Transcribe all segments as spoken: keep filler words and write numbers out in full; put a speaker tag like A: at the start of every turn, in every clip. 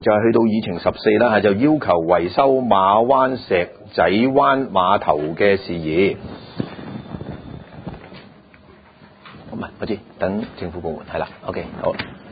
A: 就係去到議程十四啦，就要求維修馬灣石仔灣碼頭嘅事宜。唔係，我知，等政府部門係啦。OK， 好。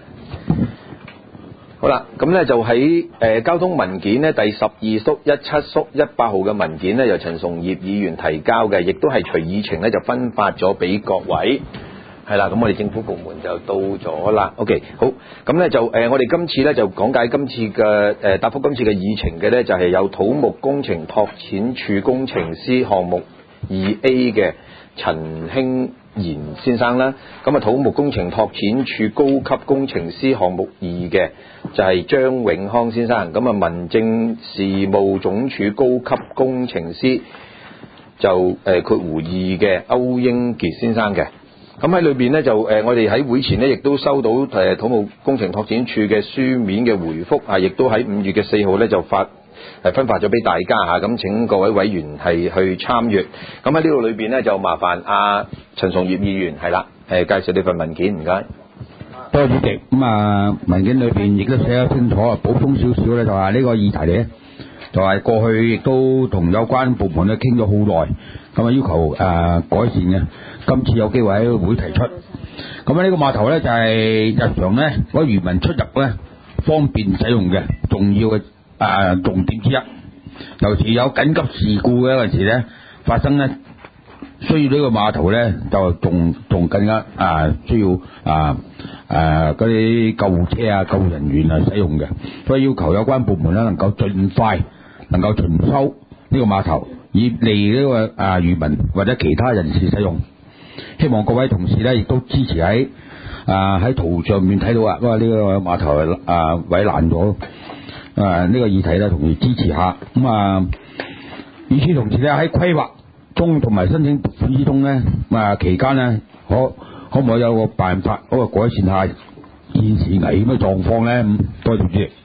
A: 好啦，咁咧就喺誒、呃、交通文件呢第十二縮一七縮一百號嘅文件呢，由陳崇業議員提交嘅，亦都係隨議程咧就分發咗俾各位。係啦，咁我哋政府部門就到咗啦。OK， 好，咁咧就誒、呃、我哋今次咧就講解今次嘅誒、呃、答覆今次嘅議程嘅咧，就係、是、有土木工程拓展處工程師項目二 A 嘅陳興賢先生啦，咁啊土木工程拓展處高級工程師項目二嘅就係張永康先生，咁啊民政事務總署高級工程師就誒括弧二嘅歐英傑先生嘅。咁喺裏邊呢，就誒、呃、我哋喺會前呢，亦都收到誒、呃、土木工程拓展處嘅書面嘅回覆啊，亦都喺五月嘅四號呢，就發係分發咗俾大家嚇，咁請各位委員係去參閱。咁喺呢度裏邊呢，就麻煩阿陳崇業議員係啦，誒介紹呢份文件，唔該。
B: 多謝主席。咁啊文件裏邊亦都寫得清楚，補充少少咧就話呢個議題咧，就係過去亦都同有關部門咧傾咗好耐，咁啊要求誒改善嘅。今次有機會喺會提出。咁啊呢個碼頭咧就係日常咧嗰啲漁民出入咧方便使用嘅重要嘅誒重點之一。尤其有緊急事故嘅嗰陣時咧發生咧，需要呢個碼頭咧就仲仲更加啊需要啊誒嗰啲救護車啊救護人員啊使用嘅，所以要求有關部門咧能夠盡快能夠重修呢個碼頭，以利呢個啊漁民或者其他人士使用。希望各位同事咧亦都支持喺啊喺圖上面睇到啊，因為呢個碼頭啊毀爛咗啊呢個議題咧，同時支持下。咁啊，與此同時咧喺規劃中同埋申請撥款之中咧啊期間咧，可可唔可以有個辦法嗰個改善下現時危險嘅狀況咧？咁多謝主席。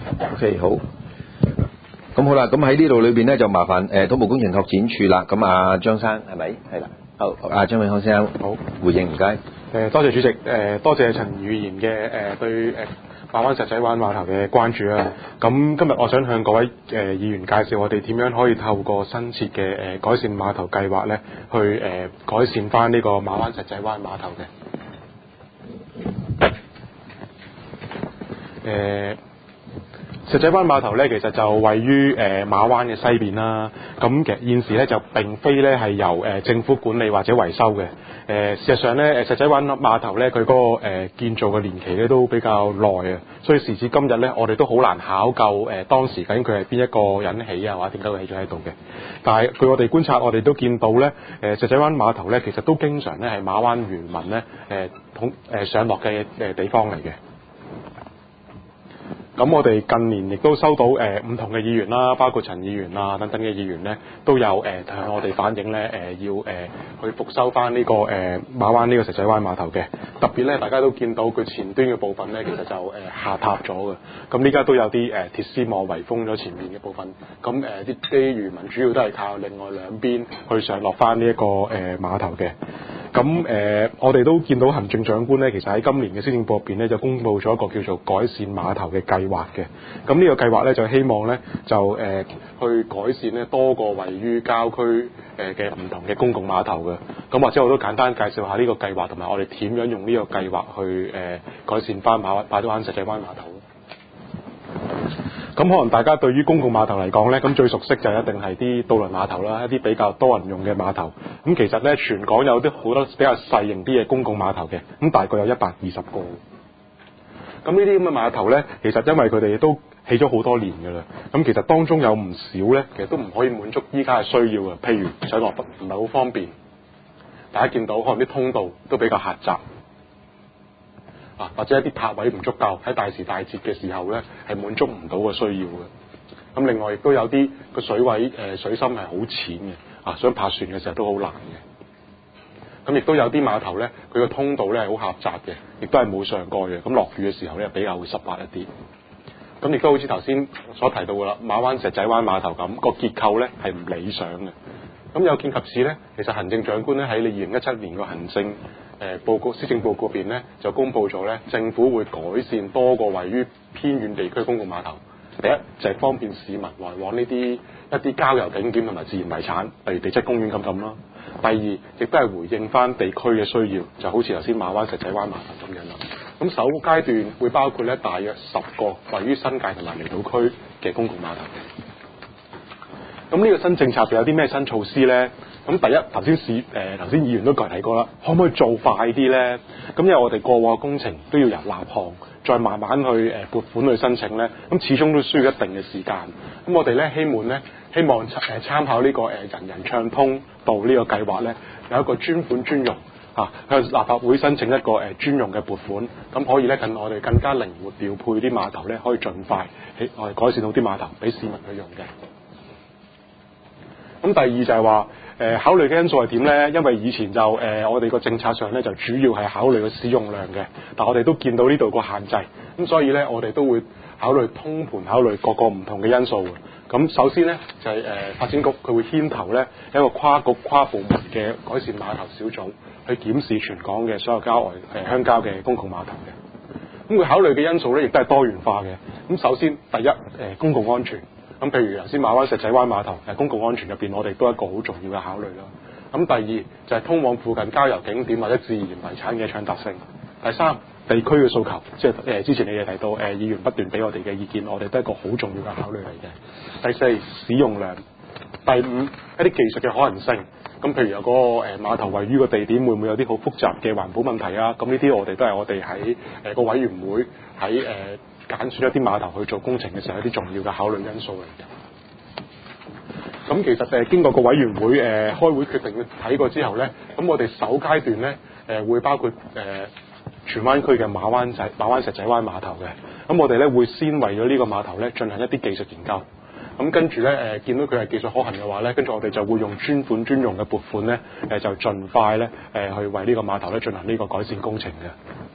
A: OK， 好。咁好啦，咁喺呢度裏邊咧就麻煩誒土木工程拓展處啦。咁啊張生係咪？係啦。好，阿張永康先生，好回應，唔該。
C: 誒多謝主席，誒多謝陳議員嘅誒對誒馬灣石仔灣碼頭嘅關注啊。咁今日我想向各位誒議員介紹我哋點樣可以透過新設嘅誒改善碼頭計劃咧，去誒改善翻呢個馬灣石仔灣碼頭嘅。誒石仔灣碼頭咧，其實就位於誒、呃、馬灣嘅西邊啦。咁其實現時咧就並非咧係由誒、呃、政府管理或者維修嘅。誒、呃、事實上咧，誒石仔灣碼頭咧佢嗰個、呃、建造嘅年期咧都比較耐啊。所以時至今日咧，我哋都好難考究誒、呃、當時究竟佢係邊一個人起啊，或者點解會起咗喺度嘅。但係據我哋觀察，我哋都見到咧，誒、呃、石仔灣碼頭咧其實都經常咧係馬灣漁民咧誒統誒上落嘅誒地方嚟嘅。咁我哋近年亦都收到誒唔、呃、同嘅議員啦，包括陳議員啊等等嘅議員咧，都有誒、呃、向我哋反映咧誒、呃、要誒、呃、去復修翻呢、這個誒、呃、馬灣呢個石仔灣碼頭嘅。特別咧，大家都見到佢前端嘅部分咧，其實就誒、呃、下塌咗嘅。咁呢家都有啲誒、呃、鐵絲網圍封咗前面嘅部分。咁誒啲啲漁民主要都係靠另外兩邊去上落翻呢一個誒、呃、碼頭嘅。咁誒、呃，我哋都見到行政長官咧，其實喺今年嘅施政報告入邊咧，就公布咗一個叫做改善碼頭嘅計劃嘅。咁呢個計劃咧，就希望咧就誒、呃、去改善咧多個位於郊區誒嘅唔同嘅公共碼頭嘅。咁或者我都簡單介紹下呢個計劃，同埋我哋點樣用呢個計劃去誒、呃、改善翻馬馬灣石仔灣碼頭。咁可能大家對於公共碼頭嚟講咧，咁最熟悉就一定係啲渡輪碼頭啦，一啲比較多人用嘅碼頭。咁其實咧，全港有啲好多比較細型啲嘅公共碼頭嘅，咁大概有一百二十個。咁呢啲咁嘅碼頭咧，其實因為佢哋都起咗好多年㗎啦，咁其實當中有唔少咧，其實都唔可以滿足依家嘅需要嘅，譬如上落唔係好方便。大家見到可能啲通道都比較狹窄。啊，或者一啲泊位唔足夠，喺大時大節嘅時候咧，係滿足唔到個需要嘅。咁另外亦都有啲個水位誒、呃、水深係好淺嘅，啊想泊船嘅時候都好難嘅。咁亦都有啲碼頭咧，佢個通道咧係好狹窄嘅，亦都係冇上蓋嘅。咁落雨嘅時候咧比較會濕滑一啲。咁亦都好似頭先所提到嘅啦，馬灣石仔灣碼頭咁、個結構咧係唔理想嘅。咁有見及此咧，其實行政長官咧喺你二零一七年個行政誒報告施政報告入邊咧就公布咗咧，政府會改善多個位於偏遠地區公共碼頭。第一就係、是、方便市民來往呢啲一啲郊遊景點同埋自然遺產，例如地質公園咁咁啦。第二亦都係回應翻地區嘅需要，就好似頭先馬灣石仔灣碼頭咁樣啦。咁首階段會包括咧大約十個位於新界同埋離島區嘅公共碼頭。咁呢個新政策入邊有啲咩新措施咧？咁第一頭先市誒頭先議員都提過啦，可唔可以做快啲咧？咁因為我哋過往嘅工程都要由立項，再慢慢去誒撥款去申請咧，咁始終都需要一定嘅時間。咁我哋咧希望咧希望誒參考呢個誒人人暢通道呢個計劃咧，有一個專款專用嚇，向立法會申請一個誒專用嘅撥款，咁可以咧更我哋更加靈活調配啲碼頭咧，可以盡快起我哋改善到啲碼頭俾市民去用嘅。咁第二就係話誒考慮嘅因素係點咧？因為以前就誒、呃、我哋個政策上咧就主要係考慮個使用量嘅，但我哋都見到呢度個限制，咁所以咧我哋都會考慮通盤考慮各個唔同嘅因素嘅。咁首先咧就係、是、誒、呃、發展局佢會牽頭咧一個跨局跨部門嘅改善碼頭小組去檢視全港嘅所有郊外誒鄉郊嘅公共碼頭嘅。咁佢考慮嘅因素咧亦都係多元化嘅。咁首先第一誒、呃、公共安全。咁譬如頭先馬灣石仔灣碼頭誒公共安全入邊，我哋都係一個好重要嘅考慮啦。咁第二就係、是、通往附近郊遊景點或者自然遺產嘅暢達性。第三地區嘅訴求，即係誒、呃、之前你哋提到誒、呃、議員不斷俾我哋嘅意見，我哋都係一個好重要嘅考慮嚟嘅。第四使用量。第五一啲技術嘅可能性。咁譬如有嗰個誒碼頭位於個地點會唔會有啲好複雜嘅環保問題啊？咁呢啲我哋都係我哋喺誒個委員會喺誒。呃揀選一啲碼頭去做工程嘅時候，一啲重要嘅考慮因素嚟嘅。咁其實誒經過個委員會誒、呃、開會決定睇過之後咧，咁我哋首階段咧誒、呃、會包括誒、呃、荃灣區嘅馬灣仔馬灣石仔灣碼頭嘅。咁我哋咧會先為咗呢個碼頭咧進行一啲技術研究。咁跟住咧誒見到佢係技術可行嘅話咧，跟住我哋就會用專款專用嘅撥款咧誒、呃、就盡快咧誒、呃、去為呢個碼頭咧進行呢個改善工程嘅。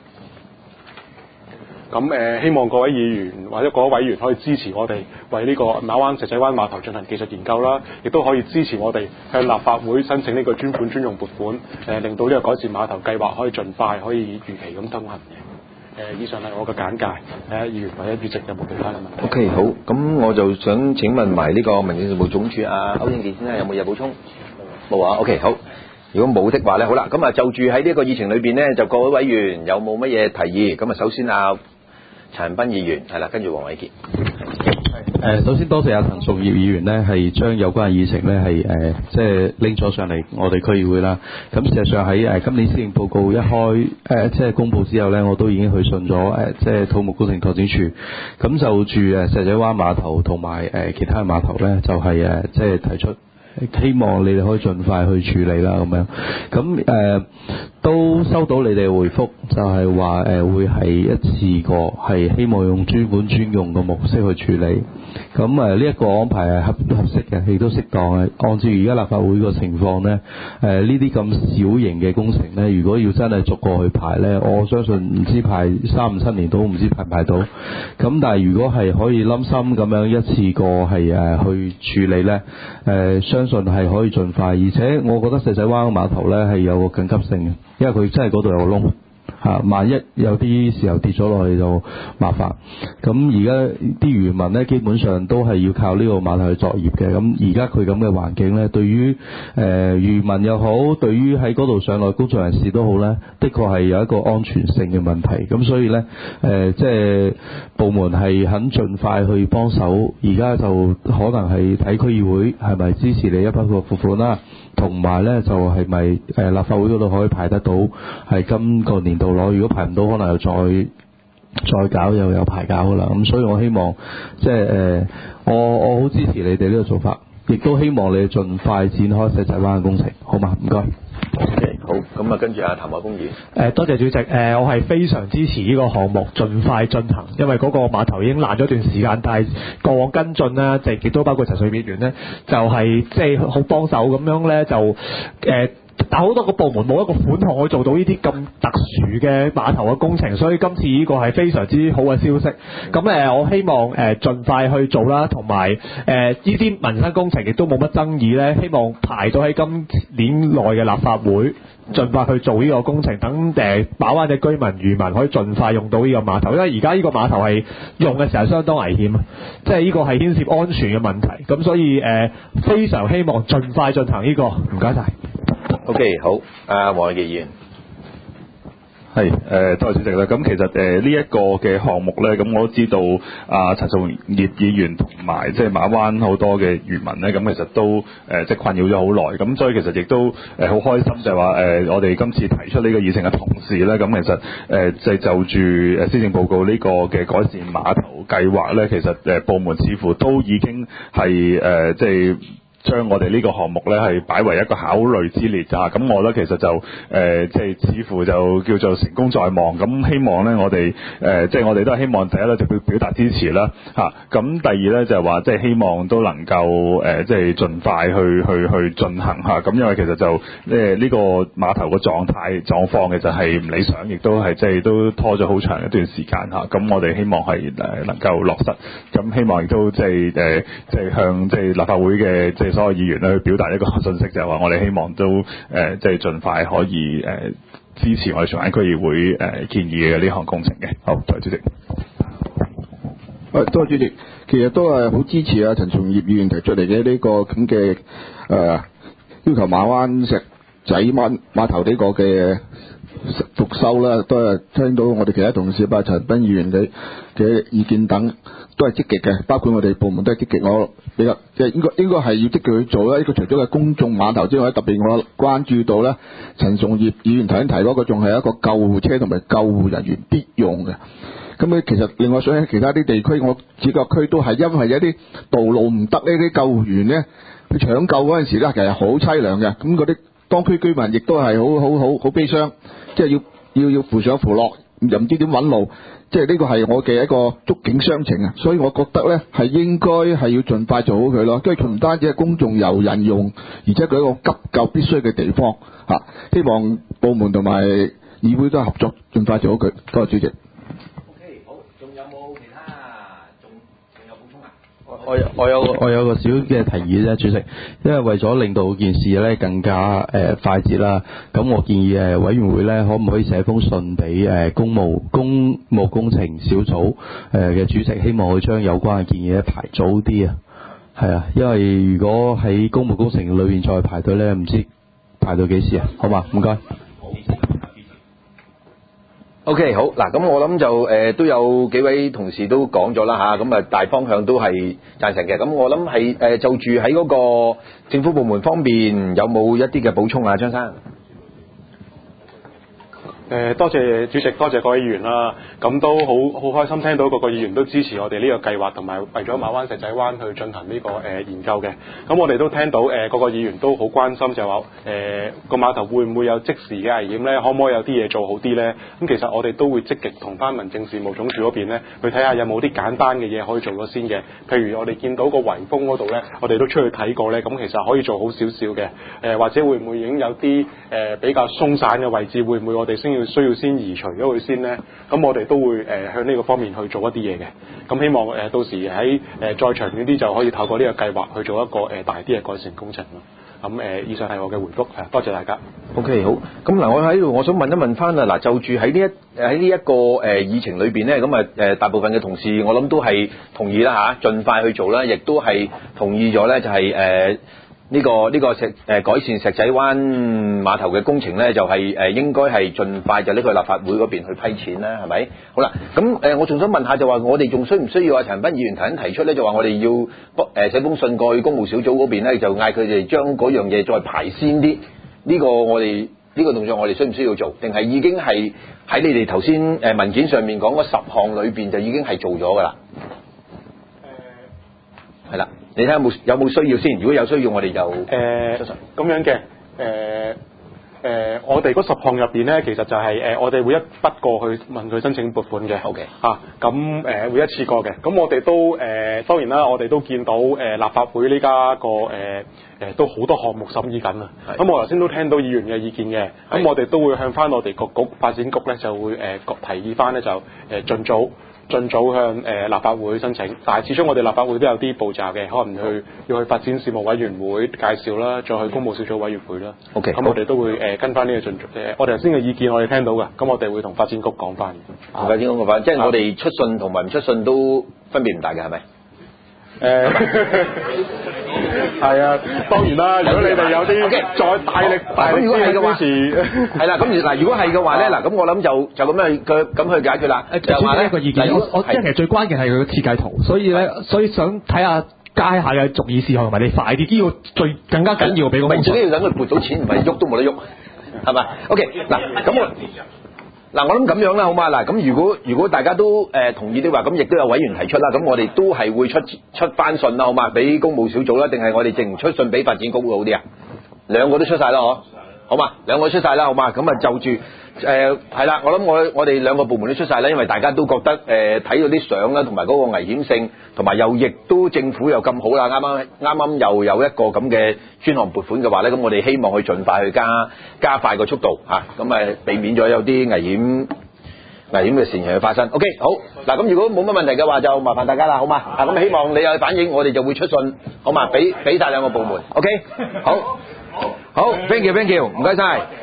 C: 咁誒、呃，希望各位議員或者各位委員可以支持我哋為呢個馬灣石仔灣碼頭進行技術研究啦，亦都可以支持我哋向立法會申請呢個專款專用撥款，誒、呃、令到呢個改善碼頭計劃可以盡快可以如期咁通行嘅。誒、呃，以上係我嘅簡介。誒、呃，議員或者主席有冇其他嘅問題
A: ？OK， 好，咁我就想請問埋呢個民政事務總署啊，歐英傑先生有冇嘢補充？冇啊。OK， 好。如果冇的話咧，好啦，咁啊就住喺呢個議程裏邊咧，就各位委員有冇乜嘢提議？咁啊，首先啊。陳恒鑌議員係啦，跟住黃偉傑。
D: 誒，首先多謝阿陳淑葉議員呢，係將有關嘅議程呢，係誒，即係拎咗上嚟我哋區議會啦。咁事實上喺誒今年施政報告一開誒、呃，即係公佈之後呢，我都已經去信咗誒，即係土木工程拓展處。咁就住誒石仔灣碼頭同埋誒其他碼頭呢，就係、是、誒即係提出。希望你哋可以盡快去處理啦，咁樣咁誒、呃、都收到你哋嘅回覆，就係話誒會係一次過係希望用專款專用嘅模式去處理。咁誒呢一個安排係合合適嘅，亦都適當嘅。按照而家立法會個情況呢，誒呢啲咁小型嘅工程呢，如果要真係逐個去排呢，我相信唔知排三五七年都唔知排唔排到。咁但係如果係可以冧心咁樣一次過係誒、呃、去處理呢，誒、呃、相信係可以盡快。而且我覺得石仔灣碼頭呢係有個緊急性嘅，因為佢真係嗰度有個窿。嚇！萬一有啲時候跌咗落去就麻煩。咁而家啲漁民呢，基本上都係要靠呢個碼頭去作業嘅。咁而家佢咁嘅環境呢，對於誒、呃、漁民又好，對於喺嗰度上來工作人士都好呢，的確係有一個安全性嘅問題。咁所以呢，誒、呃、即係部門係肯盡快去幫手。而家就可能係睇區議會係咪支持你一筆個付款啦。同埋咧就係咪誒立法會嗰度可以排得到係今個年度攞？如果排唔到，可能又再再搞又有排搞噶啦。咁所以我希望即係誒，我我好支持你哋呢個做法，亦都希望你盡快展開石仔灣嘅工程，好嘛？唔該。
A: OK，好，咁啊跟住阿譚凱峰議員。
E: 誒多謝主席，誒、呃、我係非常支持呢個項目盡快進行，因為嗰個碼頭已經爛咗一段時間，但係過往跟進啦，就亦都包括陳水扁議員咧，就係即係好幫手咁樣咧，就誒。呃但好多個部門冇一個款項可以做到呢啲咁特殊嘅碼頭嘅工程，所以今次呢個係非常之好嘅消息。咁誒，我希望誒盡快去做啦，同埋誒呢啲民生工程亦都冇乜爭議咧，希望排到喺今年內嘅立法會盡快去做呢個工程，等誒馬灣嘅居民漁民可以盡快用到呢個碼頭，因為而家呢個碼頭係用嘅時候相當危險，即係呢個係牽涉安全嘅問題，咁所以誒、呃、非常希望盡快進行呢、這個，唔該晒。
A: OK， 好，阿黃偉傑議員。
F: 係誒、呃，多謝主席啦。咁其實誒呢一個嘅項目咧，咁我都知道啊陳淑業議員同埋即係馬灣好多嘅漁民咧，咁其實都誒、呃、即係困擾咗好耐。咁所以其實亦都誒好、呃、開心就係話誒我哋今次提出呢個議程嘅同時咧，咁其實誒即係就住誒施政報告呢個嘅改善碼頭計劃咧，其實誒、呃、部門似乎都已經係誒、呃、即係。將我哋呢個項目咧係擺為一個考慮之列咋，咁我覺得其實就誒、呃、即係似乎就叫做成功在望，咁希望咧我哋誒、呃、即係我哋都係希望第一咧就表表達支持啦嚇，咁、啊、第二咧就係話即係希望都能夠誒、呃、即係盡快去去去進行嚇，咁、啊、因為其實就誒呢、呃這個碼頭嘅狀態狀況其實係唔理想，亦都係即係都拖咗好長一段時間嚇，咁、啊、我哋希望係誒能夠落實，咁希望亦都即係誒即係向即係立法會嘅即係所有議員咧去表達一個信息，就係話我哋希望都誒即係盡快可以誒、呃、支持我哋荃灣區議會誒、呃、建議嘅呢項工程嘅。好，多謝主席。
G: 誒，多謝主席。其實都係好支持啊陳松業議員提出嚟嘅呢個咁嘅誒要求馬灣石仔灣碼頭呢個嘅復修啦，都係聽到我哋其他同事包括陳斌議員嘅嘅意見等。都係積極嘅，包括我哋部門都係積極。我比較即係應該應該係要積極去做啦。呢個除咗係公眾碼頭之外，特別我關注到咧，陳松業議員頭先提嗰個仲係一個救護車同埋救護人員必用嘅。咁咧其實另外想喺其他啲地區，我自覺區都係因為有啲道路唔得呢啲救護員咧去搶救嗰陣時咧，其實好凄涼嘅。咁嗰啲當區居民亦都係好好好好悲傷，即係要要要扶上扶落，又唔知點揾路。即係呢個係我嘅一個觸景傷情啊，所以我覺得咧係應該係要盡快做好佢咯。因為佢唔單止係公眾遊人用，而且佢係一個急救必須嘅地方嚇、啊。希望部門同埋議會都係合作，盡快做好佢。多謝主席。
A: OK， 好，仲有冇其他？仲仲有補充啊？
D: 我我有我有個小嘅提議啫，主席，因為為咗令到件事咧更加誒、呃、快捷啦，咁我建議誒委員會咧可唔可以寫封信俾誒公務公務工程小組誒嘅主席，希望佢將有關嘅建議咧排早啲啊，係啊，因為如果喺公務工程裏邊再排隊咧，唔知排到幾時啊？好嘛，唔該。
A: OK， 好嗱，咁我諗就誒、呃、都有幾位同事都講咗啦嚇，咁啊大方向都係贊成嘅。咁我諗係誒就住喺嗰個政府部門方面有冇一啲嘅補充啊，張生？
C: 誒多謝主席，多謝各位議員啦。咁都好好開心聽到各個議員都支持我哋呢個計劃，同埋為咗馬灣石仔灣去進行呢、這個誒、呃、研究嘅。咁我哋都聽到誒、呃、各個議員都好關心，就話誒個碼頭會唔會有即時嘅危險咧？可唔可以有啲嘢做好啲咧？咁其實我哋都會積極同翻民政事務總署嗰邊咧去睇下有冇啲簡單嘅嘢可以做咗先嘅。譬如我哋見到個圍封嗰度咧，我哋都出去睇過咧，咁其實可以做好少少嘅。誒、呃、或者會唔會已經有啲誒、呃、比較鬆散嘅位置，會唔會我哋先要需要先移除咗佢先咧？咁我哋都會誒、呃、向呢個方面去做一啲嘢嘅。咁希望誒、呃、到時喺誒、呃、再長遠啲就可以透過呢個計劃去做一個誒、呃、大啲嘅改善工程咯。咁誒、呃、以上係我嘅回覆，係多謝大家。
A: OK， 好。咁嗱，我喺度我想問一問翻啊，嗱就住喺呢一喺呢一個誒、呃、議程裏邊咧，咁啊誒大部分嘅同事我諗都係同意啦嚇，盡快去做啦，亦都係同意咗咧，就係、是、誒。呃呢、這個呢、這個石誒、呃、改善石仔灣碼頭嘅工程咧，就係、是、誒、呃、應該係盡快就呢個立法會嗰邊去批錢啦，係咪？好啦，咁誒、呃、我仲想問下，就話我哋仲需唔需要啊？陳斌議員頭先提出咧，就話我哋要幫誒寫封信過去公務小組嗰邊咧，就嗌佢哋將嗰樣嘢再排先啲。呢、這個我哋呢、這個動作我哋需唔需要做？定係已經係喺你哋頭先誒文件上面講嗰十項裏邊就已經係做咗㗎啦？誒係啦。你睇下有冇有冇需要先？如果有需要，我哋就誒咁、
C: 呃、樣嘅誒誒，我哋嗰十項入邊咧，其實就係、是、誒、呃，我哋會一筆過去問佢申請撥款嘅。
A: 好嘅
C: 嚇，咁誒會一次過嘅。咁我哋都誒、呃、當然啦，我哋都見到誒、呃、立法會呢家個誒誒、呃、都好多項目審議緊啊。咁我頭先都聽到議員嘅意見嘅。咁我哋都會向翻我哋個局發展局咧，就會誒、呃、提議翻咧就誒盡早盡早向誒、呃、立法會申請。但係始終我哋立法會都有啲步驟嘅，可能去要去發展事務委員會介紹啦，再去公務小組委員會啦。
A: OK，
C: 咁我哋都會誒、呃、跟翻呢個進誒，我哋頭先嘅意見我哋聽到㗎，咁我哋會同發展局講翻。
A: 同發展局講翻，即係我哋出信同埋唔出信都分別唔大嘅，係咪？
C: 誒係啊，當然啦。如果你哋有啲再大力大力
A: 咁如果係嘅話，
C: 支持
A: 係啦。咁嗱，如果係嘅話咧，嗱咁我諗就就咁樣去佢咁去解決啦。就話咧
E: 一個意見，我我即係其實最關鍵係佢嘅設計圖，所以咧，所以想睇下街下嘅逐議事項同埋你快啲，呢個最更加緊要俾個
A: 唔係最緊要等佢撥到錢，唔係喐都冇得喐，係咪 ？OK 嗱，咁我。嗱，我諗咁樣啦，好嘛？嗱，咁如果如果大家都誒、呃、同意的話，咁亦都有委員提出啦，咁我哋都係會出出翻信啦，好嘛？俾公務小組啦，定係我哋淨出信俾發展局會好啲啊？兩個都出晒啦，嗬？好嘛？兩個都出晒啦，好嘛？咁啊就住誒係啦，我諗我我哋兩個部門都出晒啦，因為大家都覺得誒睇、呃、到啲相啦，同埋嗰個危險性，同埋又亦都政府又咁好啦，啱啱啱啱又有一個咁嘅專項撥款嘅話咧，咁我哋希望去盡快去加加快個速度嚇，咁、啊、誒避免咗有啲危險危險嘅事情去發生。OK， 好嗱，咁如果冇乜問題嘅話，就麻煩大家啦，好嘛？啊，咁希望你有反應，我哋就會出信，好嘛？俾俾曬兩個部門。OK， 好，好 ，thank you，thank you，唔該晒。